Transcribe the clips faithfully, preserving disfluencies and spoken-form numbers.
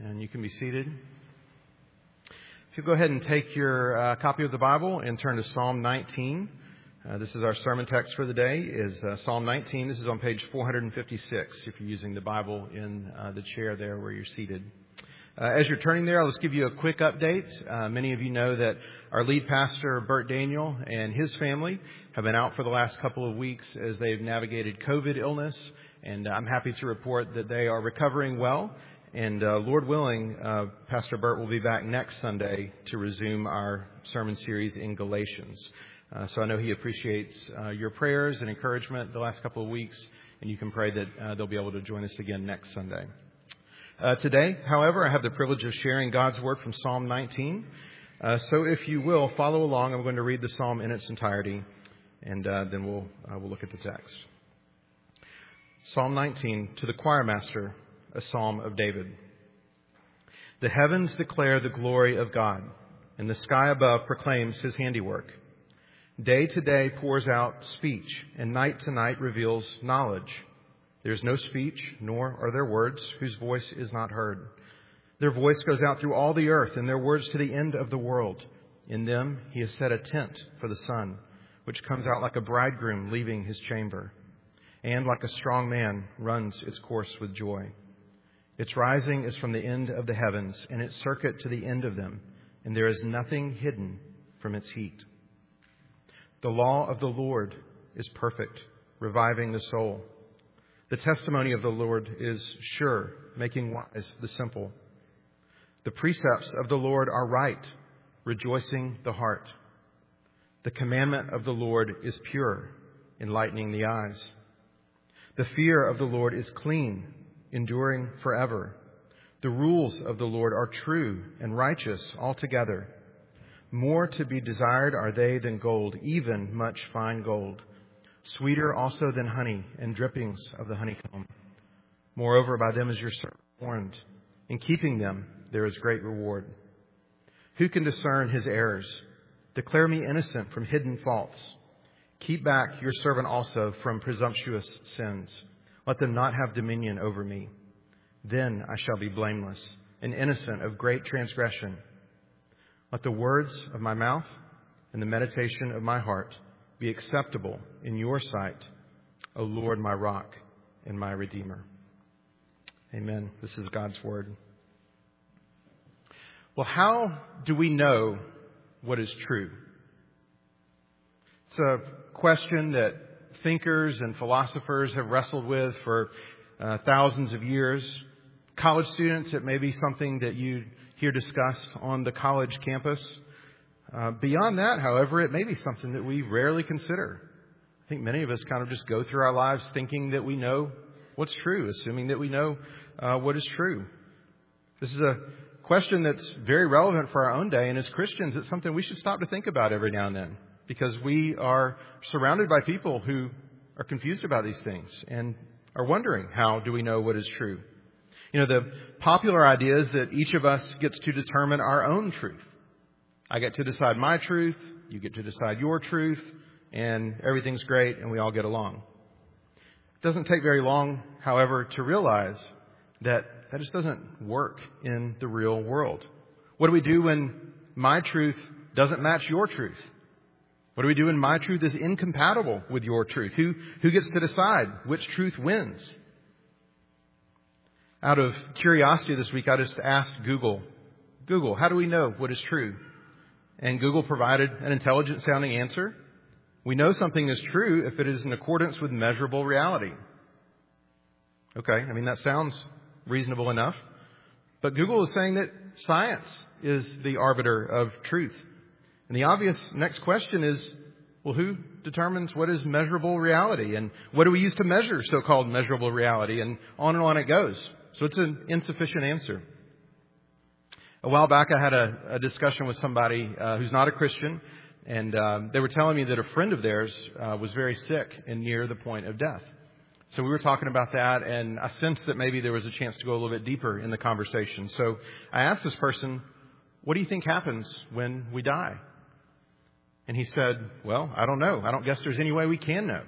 and you can be seated. If you go ahead and take your uh, copy of the Bible and turn to Psalm nineteen. Uh, this is our sermon text for the day, is uh, Psalm nineteen. This is on page four fifty-six, if you're using the Bible in uh, the chair there where you're seated. Uh, as you're turning there, let's give you a quick update. Uh, many of you know that our lead pastor, Bert Daniel, and his family have been out for the last couple of weeks as they've navigated COVID illness. And I'm happy to report that they are recovering well. And uh, Lord willing, uh, Pastor Bert will be back next Sunday to resume our sermon series in Galatians. Uh, so I know he appreciates uh, your prayers and encouragement the last couple of weeks. And you can pray that uh, they'll be able to join us again next Sunday. Uh, today, however, I have the privilege of sharing God's Word from Psalm nineteen. Uh, so if you will, follow along. I'm going to read the Psalm in its entirety, and uh, then we'll, uh, we'll look at the text. Psalm nineteen, to the choir master, a psalm of David. The heavens declare the glory of God, and the sky above proclaims his handiwork. Day to day pours out speech, and night to night reveals knowledge. There is no speech, nor are there words whose voice is not heard. Their voice goes out through all the earth, and their words to the end of the world. In them he has set a tent for the sun, which comes out like a bridegroom leaving his chamber, and like a strong man runs its course with joy. Its rising is from the end of the heavens, and its circuit to the end of them, and there is nothing hidden from its heat. The law of the Lord is perfect, reviving the soul. The testimony of the Lord is sure, making wise the simple. The precepts of the Lord are right, rejoicing the heart. The commandment of the Lord is pure, enlightening the eyes. The fear of the Lord is clean, enduring forever. The rules of the Lord are true and righteous altogether. More to be desired are they than gold, even much fine gold. Sweeter also than honey and drippings of the honeycomb. Moreover, by them is your servant warned. In keeping them, there is great reward. Who can discern his errors? Declare me innocent from hidden faults. Keep back your servant also from presumptuous sins. Let them not have dominion over me. Then I shall be blameless and innocent of great transgression. Let the words of my mouth and the meditation of my heart be acceptable in your sight, O Lord, my rock and my redeemer. Amen. This is God's word. Well, how do we know what is true? It's a question that thinkers and philosophers have wrestled with for uh, thousands of years. College students, it may be something that you hear discussed on the college campus. Uh, beyond that, however, it may be something that we rarely consider. I think many of us kind of just go through our lives thinking that we know what's true, assuming that we know uh, what is true. This is a question that's very relevant for our own day, and as Christians, it's something we should stop to think about every now and then, because we are surrounded by people who are confused about these things and are wondering, how do we know what is true? You know, the popular idea is that each of us gets to determine our own truth. I get to decide my truth, you get to decide your truth, and everything's great and we all get along. It doesn't take very long, however, to realize that that just doesn't work in the real world. What do we do when my truth doesn't match your truth? What do we do when my truth is incompatible with your truth? Who, who gets to decide which truth wins? Out of curiosity this week, I just asked Google, Google, how do we know what is true? And Google provided an intelligent sounding answer. We know something is true if it is in accordance with measurable reality. Okay, I mean, that sounds reasonable enough. But Google is saying that science is the arbiter of truth. And the obvious next question is, well, who determines what is measurable reality? And what do we use to measure so-called measurable reality? And on and on it goes. So it's an insufficient answer. A while back, I had a, a discussion with somebody uh, who's not a Christian, and uh, they were telling me that a friend of theirs uh, was very sick and near the point of death. So we were talking about that, and I sensed that maybe there was a chance to go a little bit deeper in the conversation. So I asked this person, what do you think happens when we die? And he said, well, I don't know. I don't guess there's any way we can know.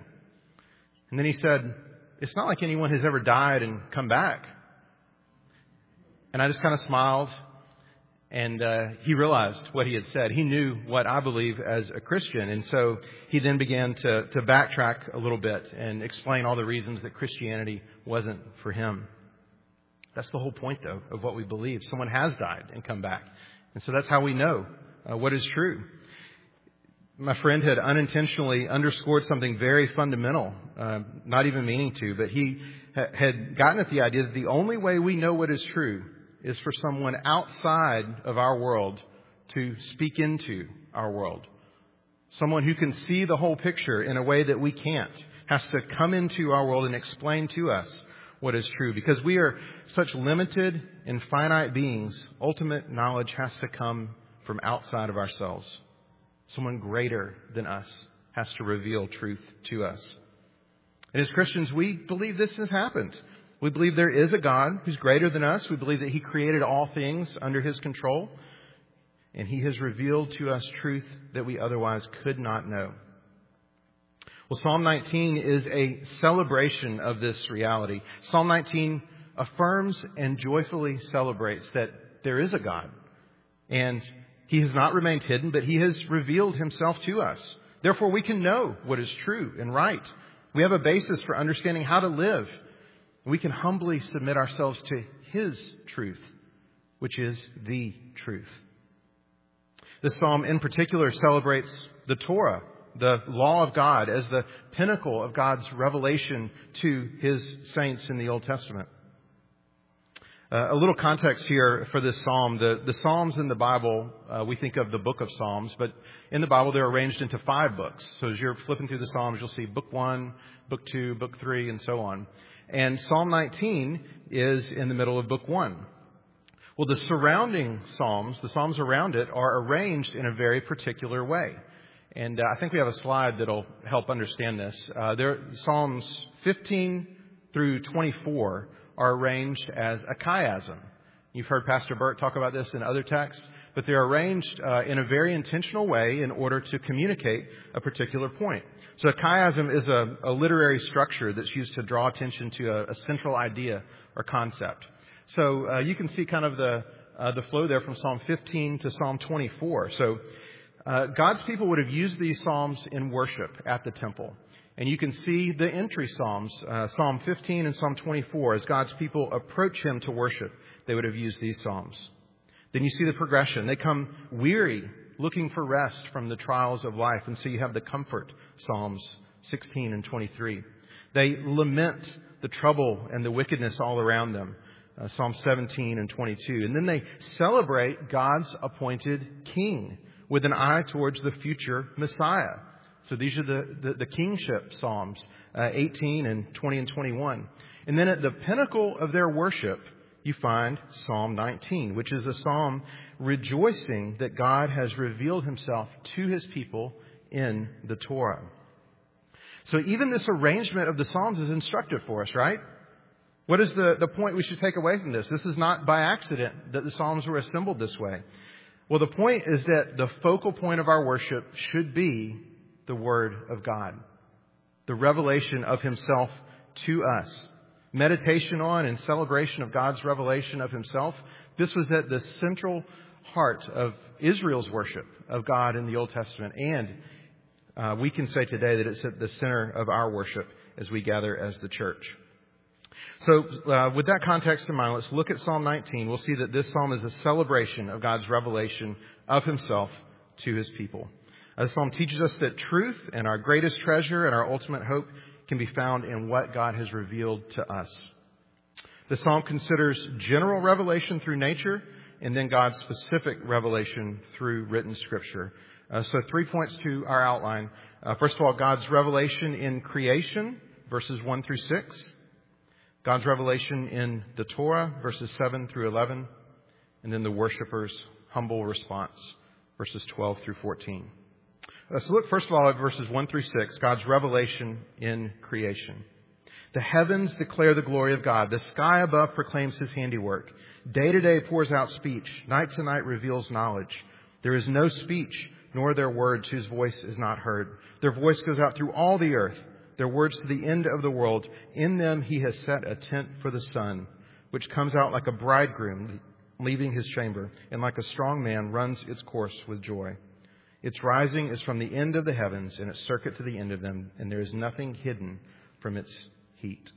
And then he said, it's not like anyone has ever died and come back. And I just kind of smiled, and uh, he realized what he had said. He knew what I believe as a Christian. And so he then began to, to backtrack a little bit and explain all the reasons that Christianity wasn't for him. That's the whole point, though, of what we believe. Someone has died and come back. And so that's how we know uh, what is true. My friend had unintentionally underscored something very fundamental, uh, not even meaning to, but he ha- had gotten at the idea that the only way we know what is true is for someone outside of our world to speak into our world. Someone who can see the whole picture in a way that we can't has to come into our world and explain to us what is true. Because we are such limited and finite beings, ultimate knowledge has to come from outside of ourselves. Someone greater than us has to reveal truth to us. And as Christians, we believe this has happened. We believe there is a God who's greater than us. We believe that He created all things under His control. And He has revealed to us truth that we otherwise could not know. Well, Psalm nineteen is a celebration of this reality. Psalm nineteen affirms and joyfully celebrates that there is a God. And He has not remained hidden, but He has revealed Himself to us. Therefore, we can know what is true and right. We have a basis for understanding how to live. We can humbly submit ourselves to His truth, which is the truth. This psalm in particular celebrates the Torah, the law of God, as the pinnacle of God's revelation to His saints in the Old Testament. Uh, a little context here for this psalm. The, the Psalms in the Bible, uh, we think of the book of Psalms, but in the Bible they're arranged into five books. So as you're flipping through the Psalms, you'll see book one, book two, book three, and so on. And Psalm nineteen is in the middle of book one. Well, the surrounding Psalms, the Psalms around it, are arranged in a very particular way. And uh, I think we have a slide that'll help understand this. Uh, there, Psalms fifteen through twenty-four are arranged as a chiasm. You've heard Pastor Burt talk about this in other texts, but they're arranged uh, in a very intentional way in order to communicate a particular point. So a chiasm is a, a literary structure that's used to draw attention to a, a central idea or concept. So uh, you can see kind of the uh, the flow there from Psalm fifteen to Psalm twenty-four. So uh, God's people would have used these psalms in worship at the temple. And you can see the entry psalms, uh, Psalm fifteen and Psalm twenty-four, as God's people approach Him to worship, they would have used these psalms. Then you see the progression. They come weary, looking for rest from the trials of life. And so you have the comfort Psalms sixteen and twenty-three. They lament the trouble and the wickedness all around them. Uh, Psalm seventeen and twenty-two. And then they celebrate God's appointed king with an eye towards the future Messiah. So these are the, the, the kingship Psalms, uh, eighteen and twenty and twenty-one. And then at the pinnacle of their worship, you find Psalm nineteen, which is a psalm rejoicing that God has revealed Himself to His people in the Torah. So even this arrangement of the Psalms is instructive for us, right? What is the, the point we should take away from this? This is not by accident that the Psalms were assembled this way. Well, the point is that the focal point of our worship should be the Word of God, the revelation of Himself to us. Meditation on and celebration of God's revelation of Himself. This was at the central heart of Israel's worship of God in the Old Testament. And uh, we can say today that it's at the center of our worship as we gather as the church. So uh, with that context in mind, let's look at Psalm nineteen. We'll see that this psalm is a celebration of God's revelation of Himself to His people. This psalm teaches us that truth and our greatest treasure and our ultimate hope can be found in what God has revealed to us. The psalm considers general revelation through nature and then God's specific revelation through written Scripture. Uh, so three points to our outline. Uh, first of all, God's revelation in creation, verses one through six. God's revelation in the Torah, verses seven through eleven. And then the worshippers' humble response, verses twelve through fourteen. Let's look first of all at verses one through six, God's revelation in creation. The heavens declare the glory of God. The sky above proclaims His handiwork. Day to day pours out speech. Night to night reveals knowledge. There is no speech, nor their words whose voice is not heard. Their voice goes out through all the earth, their words to the end of the world. In them He has set a tent for the sun, which comes out like a bridegroom leaving his chamber, and like a strong man runs its course with joy. Its rising is from the end of the heavens, and its circuit to the end of them, and there is nothing hidden from its heat.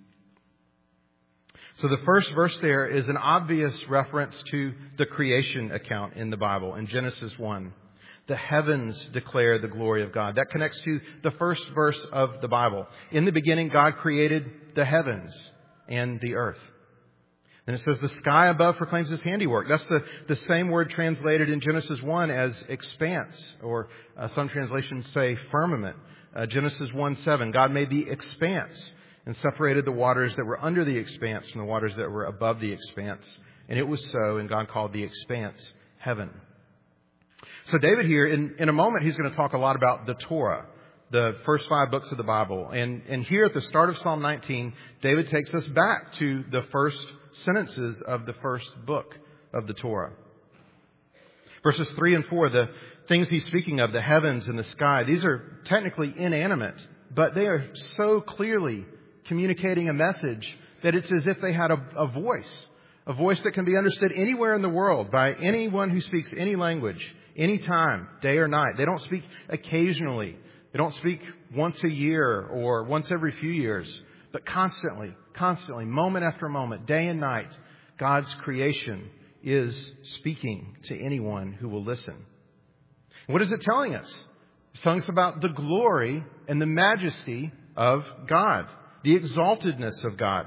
So the first verse there is an obvious reference to the creation account in the Bible in Genesis one. The heavens declare the glory of God. That connects to the first verse of the Bible. In the beginning, God created the heavens and the earth. And it says the sky above proclaims his handiwork. That's the, the same word translated in Genesis one as expanse, or uh, some translations say firmament. Uh, Genesis one seven, God made the expanse and separated the waters that were under the expanse from the waters that were above the expanse. And it was so, and God called the expanse heaven. So David here, in, in a moment, he's going to talk a lot about the Torah, the first five books of the Bible. And, and here at the start of Psalm nineteen, David takes us back to the first sentences of the first book of the Torah. Verses three and four, the things he's speaking of, the heavens and the sky, these are technically inanimate, but they are so clearly communicating a message that it's as if they had a, a voice, a voice that can be understood anywhere in the world by anyone who speaks any language, anytime, day or night. They don't speak occasionally. They don't speak once a year or once every few years, but constantly, constantly, moment after moment, day and night, God's creation is speaking to anyone who will listen. What is it telling us? It's telling us about the glory and the majesty of God, the exaltedness of God.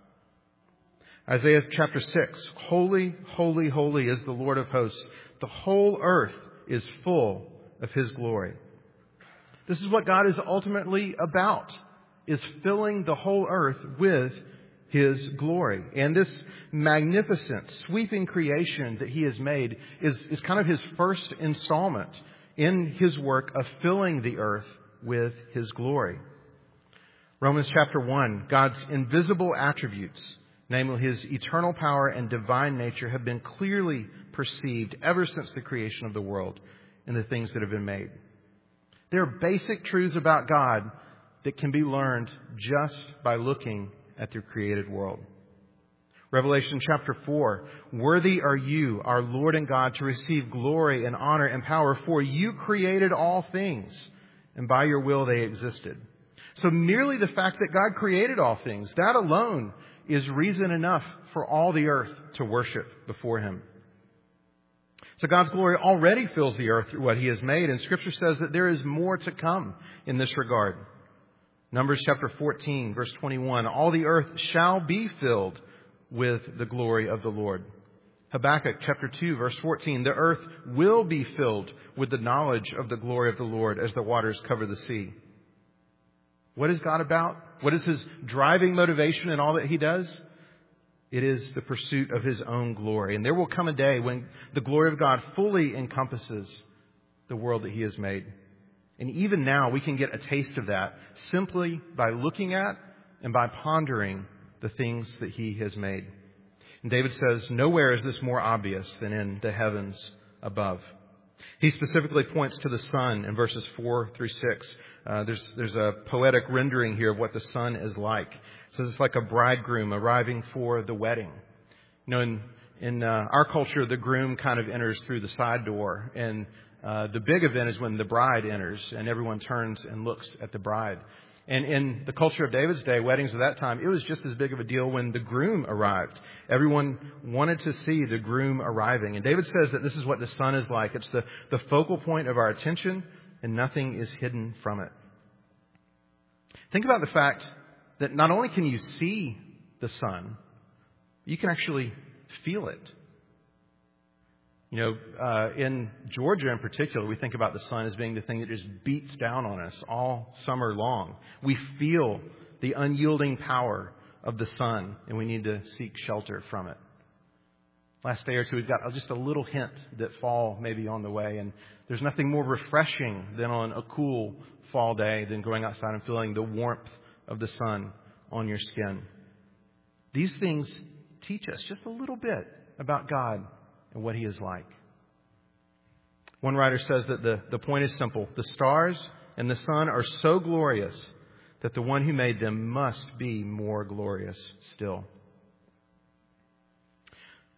Isaiah chapter six, holy, holy, holy is the Lord of hosts. The whole earth is full of his glory. This is what God is ultimately about, is filling the whole earth with his glory. And this magnificent, sweeping creation that he has made is, is kind of his first installment in his work of filling the earth with his glory. Romans chapter one, God's invisible attributes, namely his eternal power and divine nature, have been clearly perceived ever since the creation of the world and the things that have been made. There are basic truths about God that can be learned just by looking at the created world. Revelation chapter four, worthy are you, our Lord and God, to receive glory and honor and power, for you created all things, and by your will they existed. So merely the fact that God created all things, that alone is reason enough for all the earth to worship before him. So God's glory already fills the earth through what he has made, and Scripture says that there is more to come in this regard. Numbers chapter fourteen, verse twenty-one, all the earth shall be filled with the glory of the Lord. Habakkuk chapter two, verse fourteen, the earth will be filled with the knowledge of the glory of the Lord as the waters cover the sea. What is God about? What is his driving motivation in all that he does? It is the pursuit of his own glory. And there will come a day when the glory of God fully encompasses the world that he has made. And even now we can get a taste of that simply by looking at and by pondering the things that he has made. And David says, nowhere is this more obvious than in the heavens above. He specifically points to the sun in verses four through six. Uh, there's, there's a poetic rendering here of what the sun is like. It says it's like a bridegroom arriving for the wedding. You know, in, in uh, our culture, the groom kind of enters through the side door. And uh, the big event is when the bride enters and everyone turns and looks at the bride. And in the culture of David's day, weddings of that time, it was just as big of a deal when the groom arrived. Everyone wanted to see the groom arriving. And David says that this is what the sun is like. It's the, the focal point of our attention, and nothing is hidden from it. Think about the fact that not only can you see the sun, you can actually feel it. You know, uh, in Georgia in particular, we think about the sun as being the thing that just beats down on us all summer long. We feel the unyielding power of the sun, and we need to seek shelter from it. Last day or two, we've got just a little hint that fall may be on the way, and there's nothing more refreshing than on a cool fall day than going outside and feeling the warmth of the sun on your skin. These things teach us just a little bit about God and what he is like. One writer says that the, the point is simple. The stars and the sun are so glorious that the one who made them must be more glorious still.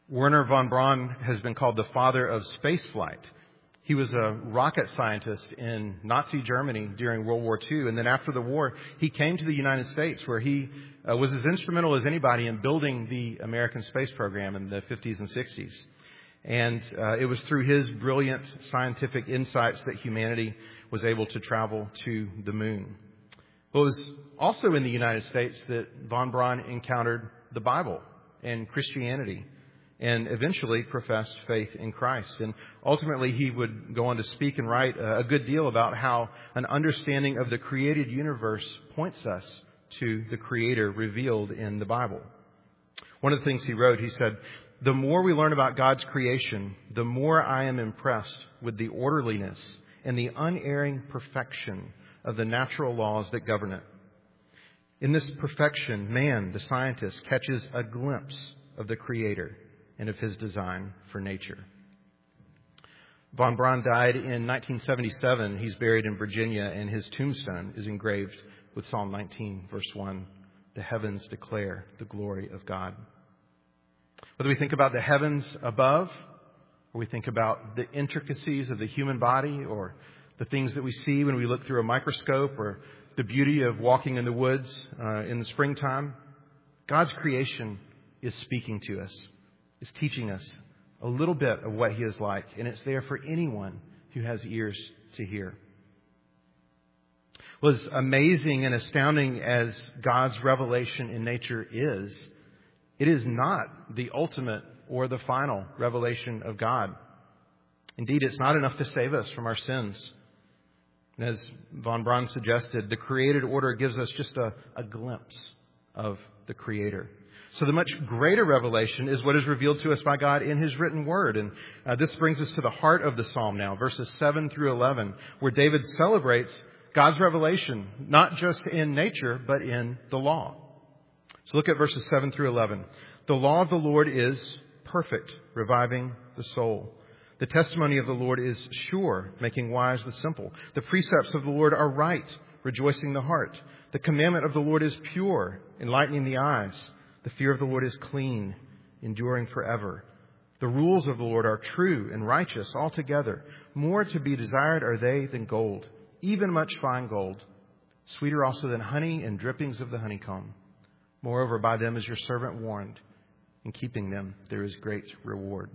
Wernher von Braun has been called the father of spaceflight. He was a rocket scientist in Nazi Germany during World War Two, and then after the war, he came to the United States, where he uh, was as instrumental as anybody in building the American space program in the fifties and sixties. And uh, it was through his brilliant scientific insights that humanity was able to travel to the moon. It was also in the United States that von Braun encountered the Bible and Christianity, and eventually professed faith in Christ. And ultimately, he would go on to speak and write a good deal about how an understanding of the created universe points us to the Creator revealed in the Bible. One of the things he wrote, he said, "The more we learn about God's creation, the more I am impressed with the orderliness and the unerring perfection of the natural laws that govern it. In this perfection, man, the scientist, catches a glimpse of the Creator and of His design for nature." Von Braun died in nineteen seventy-seven. He's buried in Virginia, and his tombstone is engraved with Psalm nineteen, verse one. "The heavens declare the glory of God." Whether we think about the heavens above, or we think about the intricacies of the human body, or the things that we see when we look through a microscope, or the beauty of walking in the woods uh, in the springtime, God's creation is speaking to us, is teaching us a little bit of what He is like, and it's there for anyone who has ears to hear. Well, as amazing and astounding as God's revelation in nature is, it is not the ultimate or the final revelation of God. Indeed, it's not enough to save us from our sins. And as von Braun suggested, the created order gives us just a, a glimpse of the Creator. So the much greater revelation is what is revealed to us by God in His written word. And uh, this brings us to the heart of the psalm now, verses seven through eleven, where David celebrates God's revelation, not just in nature, but in the law. So look at verses seven through eleven. "The law of the Lord is perfect, reviving the soul. The testimony of the Lord is sure, making wise the simple. The precepts of the Lord are right, rejoicing the heart. The commandment of the Lord is pure, enlightening the eyes. The fear of the Lord is clean, enduring forever. The rules of the Lord are true and righteous altogether. More to be desired are they than gold, even much fine gold. Sweeter also than honey and drippings of the honeycomb. Moreover, by them is your servant warned. In keeping them, there is great reward."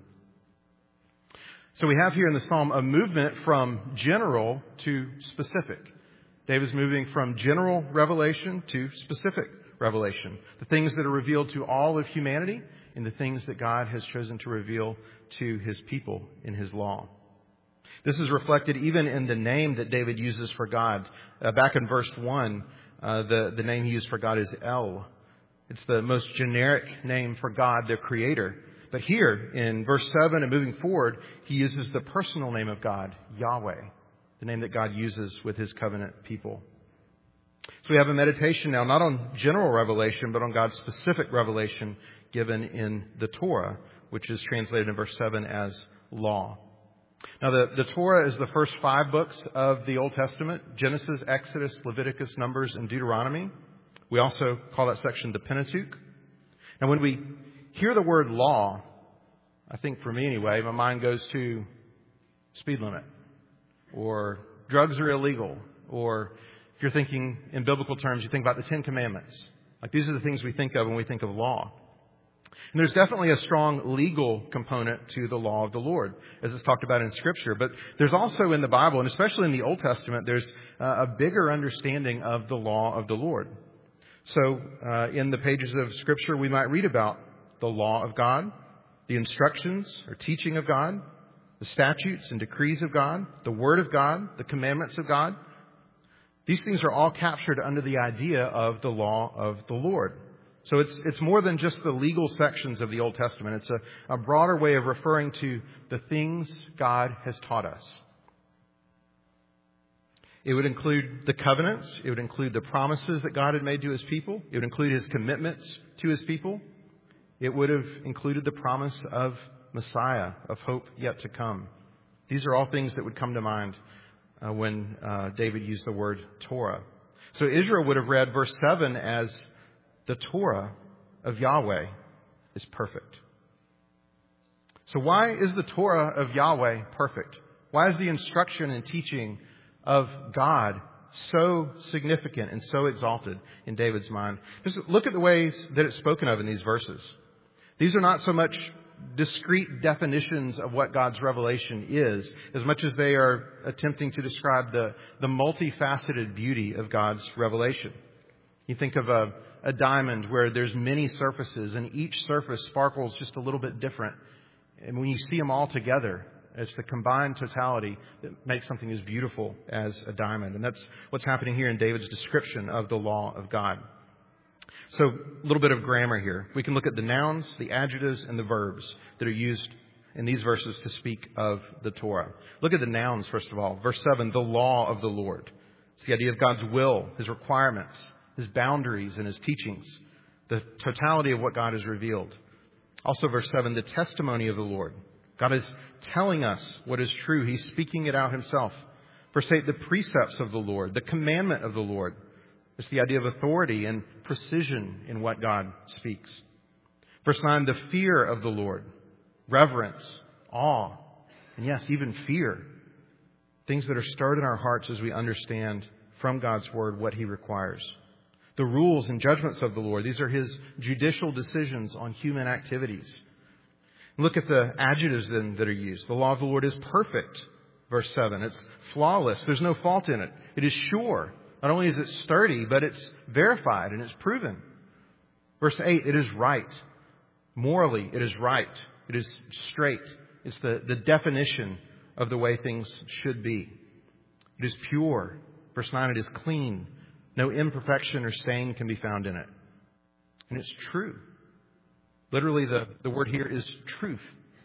So we have here in the psalm a movement from general to specific. David's moving from general revelation to specific revelation. The things that are revealed to all of humanity and the things that God has chosen to reveal to His people in His law. This is reflected even in the name that David uses for God. Uh, back in verse one, uh, the, the name he used for God is El. It's the most generic name for God, the Creator. But here in verse seven and moving forward, he uses the personal name of God, Yahweh, the name that God uses with His covenant people. So we have a meditation now, not on general revelation, but on God's specific revelation given in the Torah, which is translated in verse seven as law. Now, the, the Torah is the first five books of the Old Testament: Genesis, Exodus, Leviticus, Numbers, and Deuteronomy. We also call that section the Pentateuch. Now, when we hear the word law, I think for me anyway, my mind goes to speed limit, or drugs are illegal, or if you're thinking in biblical terms, you think about the Ten Commandments. Like, these are the things we think of when we think of law. And there's definitely a strong legal component to the law of the Lord, as it's talked about in Scripture. But there's also in the Bible, and especially in the Old Testament, there's uh, a bigger understanding of the law of the Lord. So uh, in the pages of Scripture, we might read about the law of God, the instructions or teaching of God, the statutes and decrees of God, the Word of God, the commandments of God. These things are all captured under the idea of the law of the Lord. So it's it's more than just the legal sections of the Old Testament. It's a, a broader way of referring to the things God has taught us. It would include the covenants. It would include the promises that God had made to His people. It would include His commitments to His people. It would have included the promise of Messiah, of hope yet to come. These are all things that would come to mind uh, when uh, David used the word Torah. So Israel would have read verse seven as the Torah of Yahweh is perfect. So why is the Torah of Yahweh perfect? Why is the instruction and teaching of God so significant and so exalted in David's mind? Just look at the ways that it's spoken of in these verses. These are not so much discrete definitions of what God's revelation is, as much as they are attempting to describe the, the multifaceted beauty of God's revelation. You think of a, a diamond where there's many surfaces, and each surface sparkles just a little bit different. And when you see them all together, it's the combined totality that makes something as beautiful as a diamond. And that's what's happening here in David's description of the law of God. So a little bit of grammar here. We can look at the nouns, the adjectives, and the verbs that are used in these verses to speak of the Torah. Look at the nouns, first of all. Verse seven, the law of the Lord. It's the idea of God's will, His requirements, His boundaries, and His teachings. The totality of what God has revealed. Also, verse seven, the testimony of the Lord. God is telling us what is true. He's speaking it out Himself. Verse eight, the precepts of the Lord, the commandment of the Lord. It's the idea of authority and precision in what God speaks. Verse nine, the fear of the Lord, reverence, awe, and yes, even fear. Things that are stirred in our hearts as we understand from God's Word what He requires. The rules and judgments of the Lord, these are His judicial decisions on human activities. Look at the adjectives then that are used. The law of the Lord is perfect, verse seven. It's flawless. There's no fault in it. It is sure. Not only is it sturdy, but it's verified and it's proven. Verse eight, it is right. Morally, it is right. It is straight. It's the, the definition of the way things should be. It is pure. Verse nine, it is clean. No imperfection or stain can be found in it. And it's true. Literally, the, the word here is truth.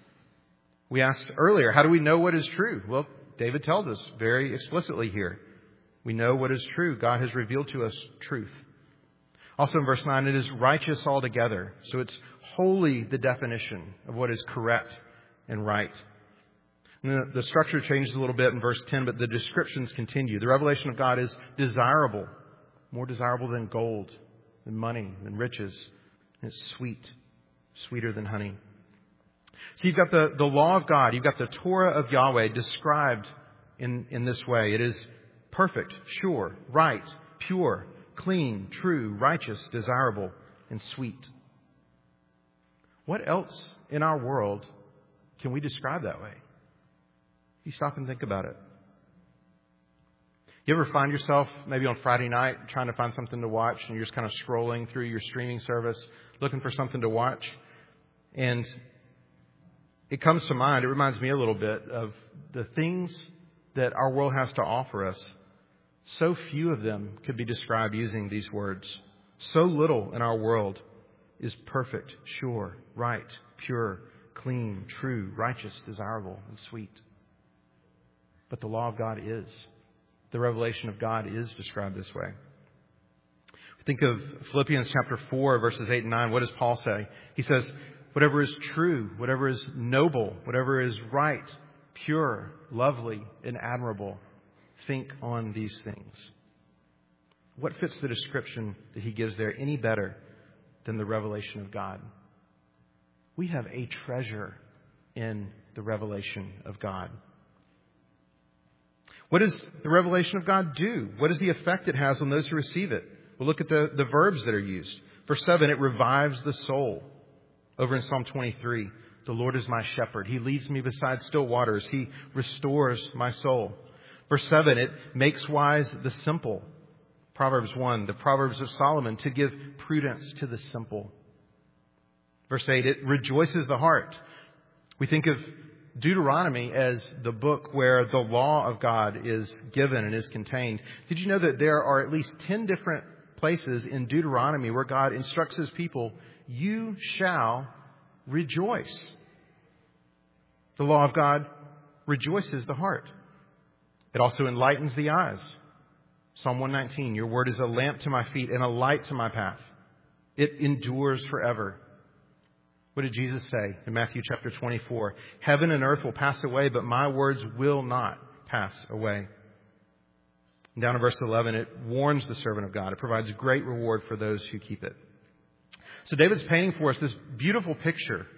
We asked earlier, how do we know what is true? Well, David tells us very explicitly here. We know what is true. God has revealed to us truth. Also in verse nine, it is righteous altogether. So it's wholly the definition of what is correct and right. And the, the structure changes a little bit in verse ten, but the descriptions continue. The revelation of God is desirable, more desirable than gold, than money, than riches. And it's sweet, sweeter than honey. So you've got the, the law of God. You've got the Torah of Yahweh described in, in this way. It is perfect, sure, right, pure, clean, true, righteous, desirable, and sweet. What else in our world can we describe that way? You stop and think about it. You ever find yourself maybe on Friday night trying to find something to watch and you're just kind of scrolling through your streaming service looking for something to watch? And it comes to mind, it reminds me a little bit of the things that our world has to offer us. So few of them could be described using these words. So little in our world is perfect, sure, right, pure, clean, true, righteous, desirable, and sweet. But the law of God is. The revelation of God is described this way. Think of Philippians chapter four, verses eight and nine. What does Paul say? He says, whatever is true, whatever is noble, whatever is right, pure, lovely, and admirable, think on these things. What fits the description that he gives there any better than the revelation of God? We have a treasure in the revelation of God. What does the revelation of God do? What is the effect it has on those who receive it? Well, look at the, the verbs that are used. Verse seven, it revives the soul. Over in Psalm twenty-three, the Lord is my shepherd. He leads me beside still waters. He restores my soul. Verse seven, it makes wise the simple. Proverbs one, the Proverbs of Solomon, to give prudence to the simple. Verse eight, it rejoices the heart. We think of Deuteronomy as the book where the law of God is given and is contained. Did you know that there are at least ten different places in Deuteronomy where God instructs His people, you shall rejoice. The law of God rejoices the heart. It also enlightens the eyes. Psalm one nineteen, your word is a lamp to my feet and a light to my path. It endures forever. What did Jesus say in Matthew chapter twenty-four? Heaven and earth will pass away, but my words will not pass away. And down in verse eleven, it warns the servant of God. It provides great reward for those who keep it. So David's painting for us this beautiful picture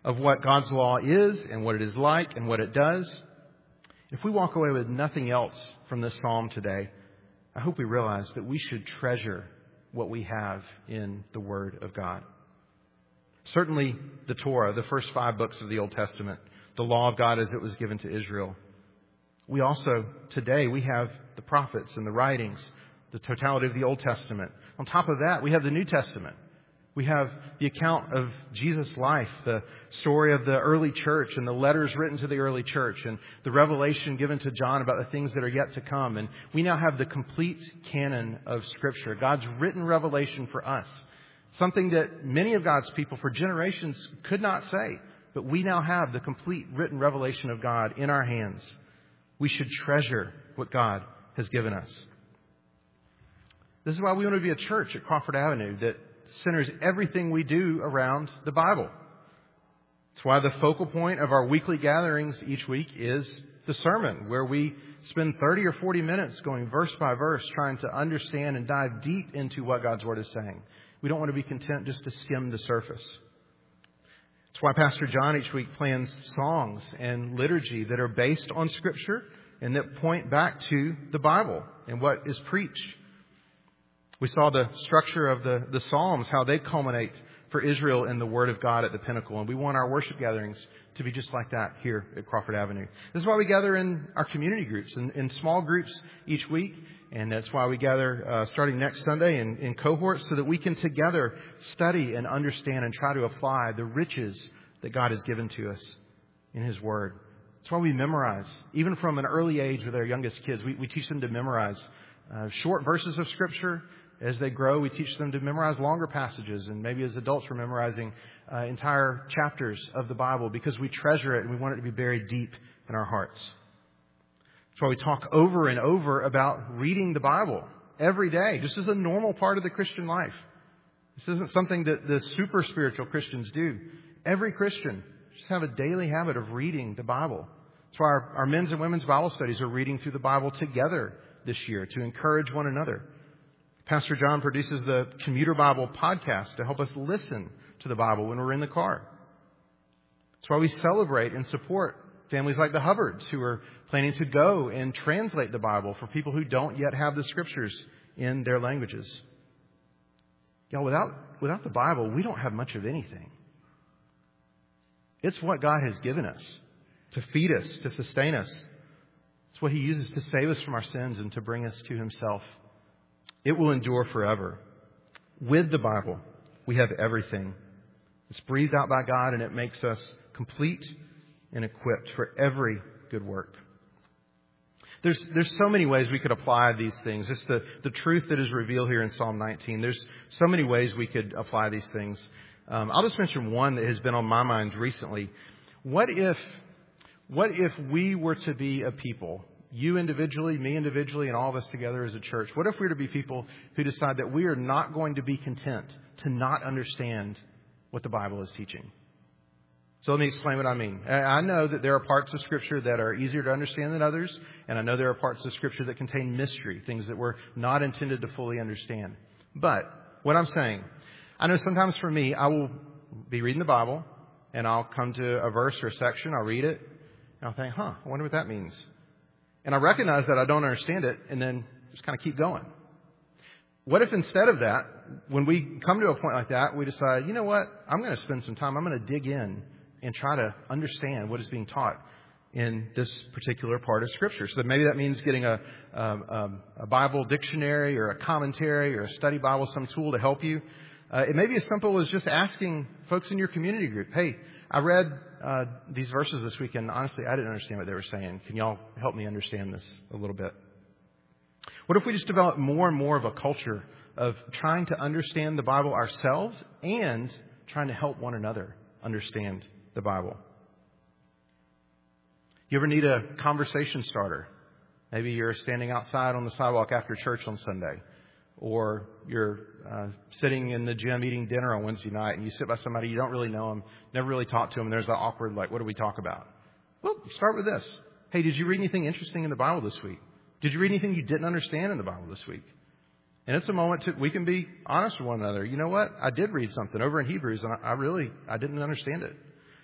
of what God's law is and what it is like and what it does, if we walk away with nothing else from this psalm today, I hope we realize that we should treasure what we have in the Word of God. Certainly the Torah, the first five books of the Old Testament, the law of God as it was given to Israel. We also, today, we have the prophets and the writings, the totality of the Old Testament. On top of that, we have the New Testament. We have the account of Jesus' life, the story of the early church and the letters written to the early church and the revelation given to John about the things that are yet to come. And we now have the complete canon of Scripture, God's written revelation for us, something that many of God's people for generations could not say. But we now have the complete written revelation of God in our hands. We should treasure what God has given us. This is why we want to be a church at Crawford Avenue that centers everything we do around the Bible. It's why the focal point of our weekly gatherings each week is the sermon, where we spend thirty or forty minutes going verse by verse, trying to understand and dive deep into what God's Word is saying. We don't want to be content just to skim the surface. It's why Pastor John each week plans songs and liturgy that are based on Scripture and that point back to the Bible and what is preached. We saw the structure of the, the Psalms, how they culminate for Israel in the Word of God at the pinnacle. And we want our worship gatherings to be just like that here at Crawford Avenue. This is why we gather in our community groups, in, in small groups each week. And that's why we gather uh, starting next Sunday in, in cohorts so that we can together study and understand and try to apply the riches that God has given to us in His Word. That's why we memorize. Even from an early age with our youngest kids, we, we teach them to memorize uh, short verses of Scripture. As they grow, we teach them to memorize longer passages. And maybe as adults, we're memorizing uh, entire chapters of the Bible because we treasure it and we want it to be buried deep in our hearts. That's why we talk over and over about reading the Bible every day, just as a normal part of the Christian life. This isn't something that the super spiritual Christians do. Every Christian just have a daily habit of reading the Bible. That's why our, our men's and women's Bible studies are reading through the Bible together this year to encourage one another. Pastor John produces the Commuter Bible podcast to help us listen to the Bible when we're in the car. That's why we celebrate and support families like the Hubbards who are planning to go and translate the Bible for people who don't yet have the Scriptures in their languages. Y'all, without, without the Bible, we don't have much of anything. It's what God has given us to feed us, to sustain us. It's what He uses to save us from our sins and to bring us to Himself. It will endure forever. With the Bible, we have everything. It's breathed out by God and it makes us complete and equipped for every good work. There's there's so many ways we could apply these things. Just the, the truth that is revealed here in Psalm nineteen. There's so many ways we could apply these things. Um, I'll just mention one that has been on my mind recently. What if, what if we were to be a people, you individually, me individually, and all of us together as a church, what if we were to be people who decide that we are not going to be content to not understand what the Bible is teaching? So let me explain what I mean. I know that there are parts of Scripture that are easier to understand than others, and I know there are parts of Scripture that contain mystery, things that we're not intended to fully understand. But what I'm saying, I know sometimes for me, I will be reading the Bible, and I'll come to a verse or a section, I'll read it, and I'll think, huh, I wonder what that means. And I recognize that I don't understand it, and then just kind of keep going. What if instead of that, when we come to a point like that, we decide, you know what, I'm going to spend some time, I'm going to dig in and try to understand what is being taught in this particular part of Scripture. So maybe that means getting a, a, a Bible dictionary or a commentary or a study Bible, some tool to help you. Uh, it may be as simple as just asking folks in your community group, hey, I read uh, these verses this week, and honestly, I didn't understand what they were saying. Can y'all help me understand this a little bit? What if we just develop more and more of a culture of trying to understand the Bible ourselves and trying to help one another understand the Bible? You ever need a conversation starter? Maybe you're standing outside on the sidewalk after church on Sunday, or you're uh, sitting in the gym eating dinner on Wednesday night, and you sit by somebody you don't really know them, never really talk to them, and there's that awkward, like, what do we talk about? Well, start with this. Hey, did you read anything interesting in the Bible this week? Did you read anything you didn't understand in the Bible this week? And it's a moment to, we can be honest with one another. You know what? I did read something over in Hebrews, and I, I really, I didn't understand it.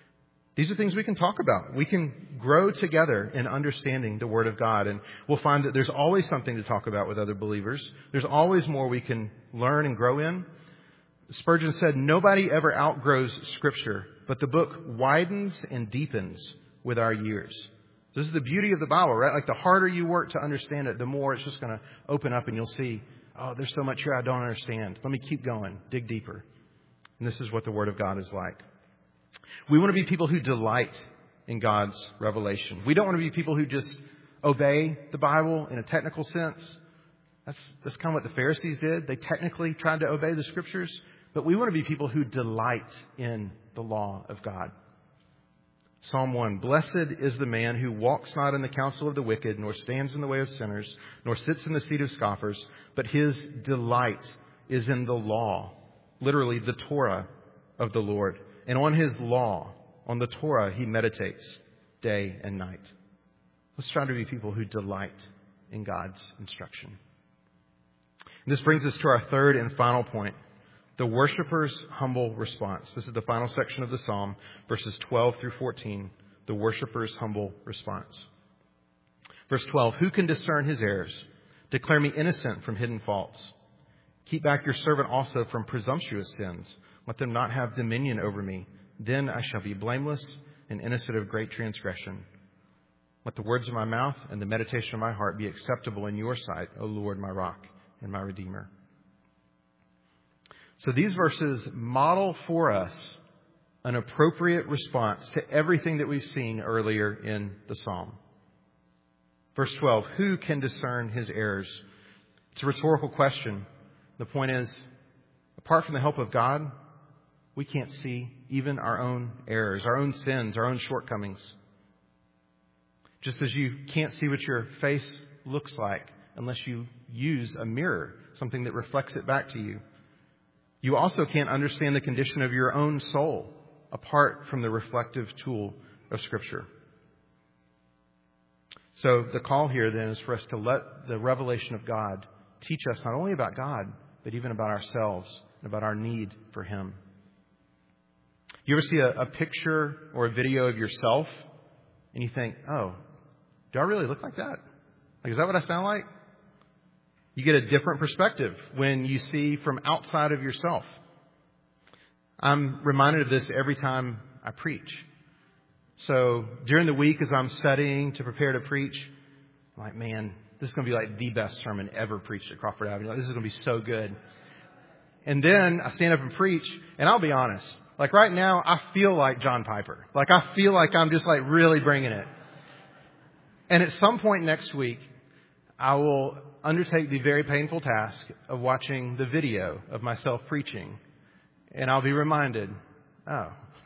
These are things we can talk about. We can grow together in understanding the Word of God. And we'll find that there's always something to talk about with other believers. There's always more we can learn and grow in. Spurgeon said, nobody ever outgrows Scripture, but the book widens and deepens with our years. This is the beauty of the Bible, right? Like the harder you work to understand it, the more it's just going to open up and you'll see, oh, there's so much here I don't understand. Let me keep going, dig deeper. And this is what the Word of God is like. We want to be people who delight in God's revelation. We don't want to be people who just obey the Bible in a technical sense. That's, that's kind of what the Pharisees did. They technically tried to obey the Scriptures. But we want to be people who delight in the law of God. Psalm one, blessed is the man who walks not in the counsel of the wicked, nor stands in the way of sinners, nor sits in the seat of scoffers, but his delight is in the law, literally the Torah of the Lord. And on his law, on the Torah, he meditates day and night. Let's try to be people who delight in God's instruction. And this brings us to our third and final point, the worshiper's humble response. This is the final section of the psalm, verses twelve through fourteen, the worshiper's humble response. Verse twelve, who can discern his errors? Declare me innocent from hidden faults. Keep back your servant also from presumptuous sins. Let them not have dominion over me. Then I shall be blameless and innocent of great transgression. Let the words of my mouth and the meditation of my heart be acceptable in your sight, O Lord, my rock and my redeemer. So these verses model for us an appropriate response to everything that we've seen earlier in the psalm. Verse twelve, who can discern his errors? It's a rhetorical question. The point is, apart from the help of God, we can't see even our own errors, our own sins, our own shortcomings. Just as you can't see what your face looks like unless you use a mirror, something that reflects it back to you. You also can't understand the condition of your own soul apart from the reflective tool of Scripture. So the call here then is for us to let the revelation of God teach us not only about God, but even about ourselves and about our need for Him. You ever see a, a picture or a video of yourself and you think, oh, do I really look like that? Like, is that what I sound like? You get a different perspective when you see from outside of yourself. I'm reminded of this every time I preach. So during the week as I'm studying to prepare to preach, I'm like, man, this is going to be like the best sermon ever preached at Crawford Avenue. Like, this is going to be so good. And then I stand up and preach, and I'll be honest. Like right now, I feel like John Piper. Like I feel like I'm just like really bringing it. And at some point next week, I will undertake the very painful task of watching the video of myself preaching. And I'll be reminded, oh,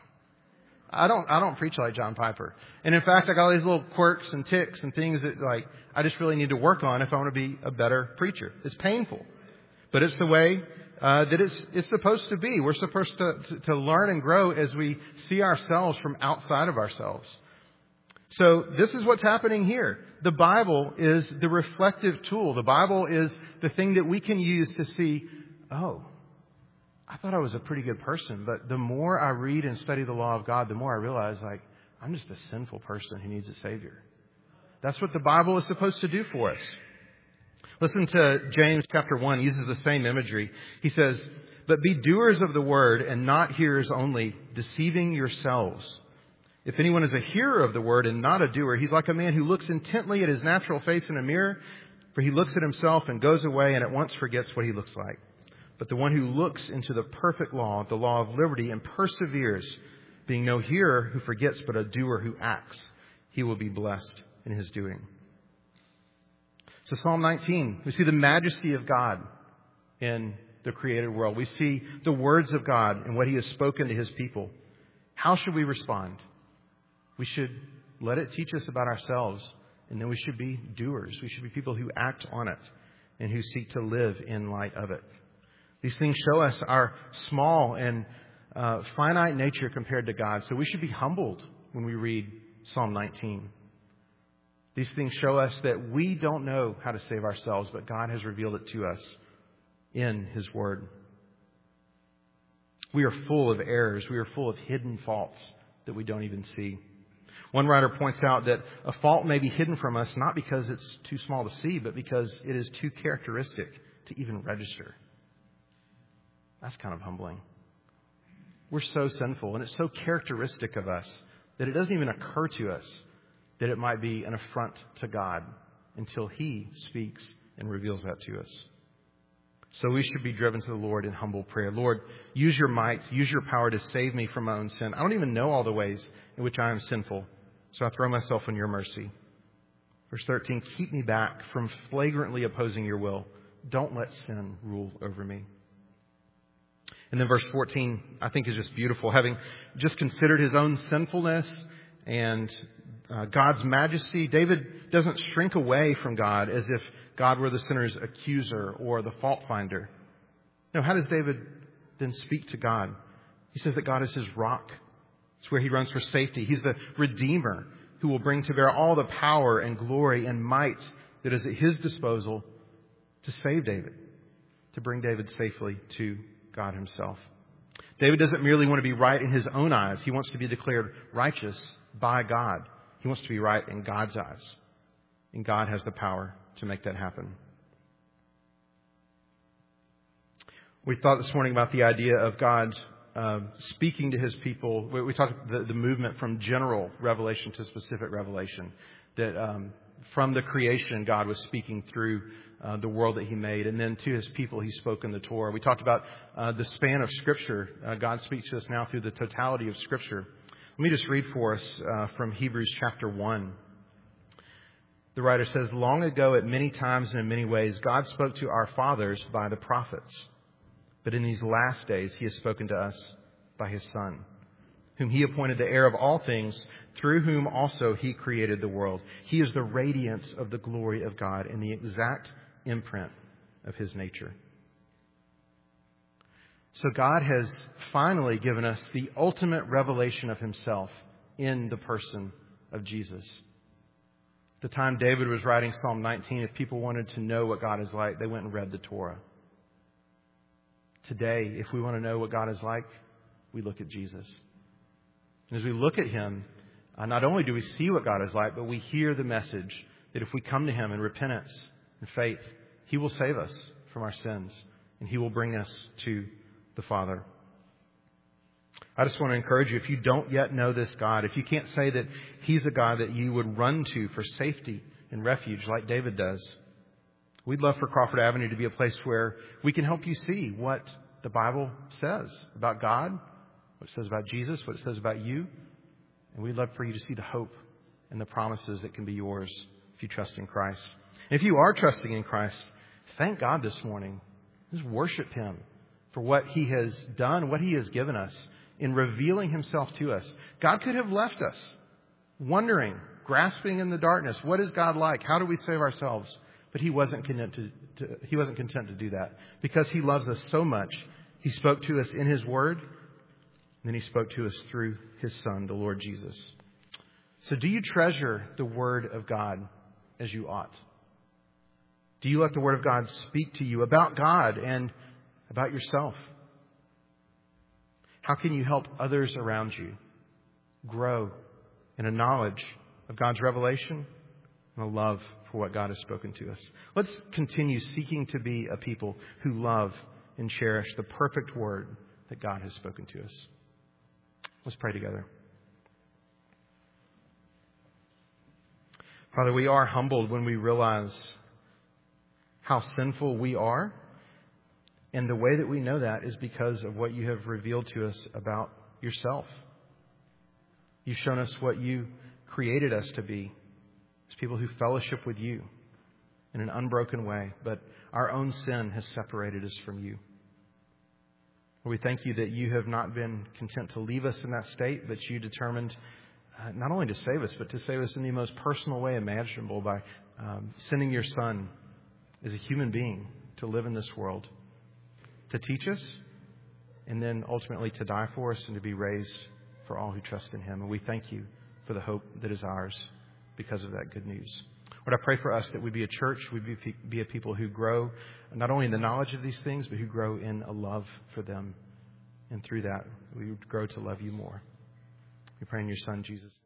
I don't, I don't preach like John Piper. And in fact, I got all these little quirks and ticks and things that like, I just really need to work on if I want to be a better preacher. It's painful, but it's the way uh, that it's, it's supposed to be. We're supposed to, to, to learn and grow as we see ourselves from outside of ourselves. So this is what's happening here. The Bible is the reflective tool. The Bible is the thing that we can use to see, oh, I thought I was a pretty good person, but the more I read and study the law of God, the more I realize, like, I'm just a sinful person who needs a Savior. That's what the Bible is supposed to do for us. Listen to James chapter one. He uses the same imagery. He says, but be doers of the word and not hearers only, deceiving yourselves. If anyone is a hearer of the word and not a doer, he's like a man who looks intently at his natural face in a mirror, for he looks at himself and goes away and at once forgets what he looks like. But the one who looks into the perfect law, the law of liberty, and perseveres, being no hearer who forgets, but a doer who acts, he will be blessed in his doing. So Psalm nineteen, we see the majesty of God in the created world. We see the words of God and what He has spoken to His people. How should we respond? We should let it teach us about ourselves, and then we should be doers. We should be people who act on it and who seek to live in light of it. These things show us our small and uh, finite nature compared to God. So we should be humbled when we read Psalm nineteen. These things show us that we don't know how to save ourselves, but God has revealed it to us in His Word. We are full of errors. We are full of hidden faults that we don't even see. One writer points out that a fault may be hidden from us not because it's too small to see, but because it is too characteristic to even register. That's kind of humbling. We're so sinful, and it's so characteristic of us that it doesn't even occur to us that it might be an affront to God until He speaks and reveals that to us. So we should be driven to the Lord in humble prayer. Lord, use your might, use your power to save me from my own sin. I don't even know all the ways in which I am sinful, so I throw myself on your mercy. Verse thirteen, keep me back from flagrantly opposing your will. Don't let sin rule over me. And then verse fourteen, I think, is just beautiful. Having just considered his own sinfulness and uh, God's majesty, David doesn't shrink away from God as if God were the sinner's accuser or the fault finder. No, how does David then speak to God? He says that God is his rock. It's where he runs for safety. He's the Redeemer who will bring to bear all the power and glory and might that is at his disposal to save David, to bring David safely to God himself. David doesn't merely want to be right in his own eyes. He wants to be declared righteous by God. He wants to be right in God's eyes. And God has the power to make that happen. We thought this morning about the idea of God uh, speaking to his people. We, we talked the, the movement from general revelation to specific revelation. That um, from the creation, God was speaking through Uh, the world that he made. And then to his people, he spoke in the Torah. We talked about uh, the span of Scripture. Uh, God speaks to us now through the totality of Scripture. Let me just read for us uh, from Hebrews chapter one. The writer says, long ago, at many times and in many ways, God spoke to our fathers by the prophets. But in these last days, he has spoken to us by his Son, whom he appointed the heir of all things, through whom also he created the world. He is the radiance of the glory of God and the exact imprint of his nature. So God has finally given us the ultimate revelation of himself in the person of Jesus. At the time David was writing Psalm nineteen, if people wanted to know what God is like, they went and read the Torah. Today, if we want to know what God is like, we look at Jesus. And as we look at him, uh, not only do we see what God is like, but we hear the message that if we come to him in repentance and faith, he will save us from our sins and he will bring us to the Father. I just want to encourage you, if you don't yet know this God, if you can't say that he's a God that you would run to for safety and refuge like David does, we'd love for Crawford Avenue to be a place where we can help you see what the Bible says about God, what it says about Jesus, what it says about you. And we'd love for you to see the hope and the promises that can be yours if you trust in Christ. And if you are trusting in Christ, thank God this morning. Just worship him for what he has done, what he has given us in revealing himself to us. God could have left us wondering, grasping in the darkness. What is God like? How do we save ourselves? But he wasn't content to, to, he wasn't content to do that. Because he loves us so much, he spoke to us in his word, and then he spoke to us through his Son, the Lord Jesus. So do you treasure the word of God as you ought? Do you let the word of God speak to you about God and about yourself? How can you help others around you grow in a knowledge of God's revelation and a love for what God has spoken to us? Let's continue seeking to be a people who love and cherish the perfect word that God has spoken to us. Let's pray together. Father, we are humbled when we realize how sinful we are. And the way that we know that is because of what you have revealed to us about yourself. You've shown us what you created us to be as people who fellowship with you in an unbroken way. But our own sin has separated us from you. We thank you that you have not been content to leave us in that state, but you determined uh, not only to save us, but to save us in the most personal way imaginable by um, sending your Son as a human being to live in this world, to teach us, and then ultimately to die for us and to be raised for all who trust in him. And we thank you for the hope that is ours because of that good news. Lord, I pray for us that we be a church, we be, be a people who grow not only in the knowledge of these things, but who grow in a love for them. And through that, we would grow to love you more. We pray in your Son, Jesus' name.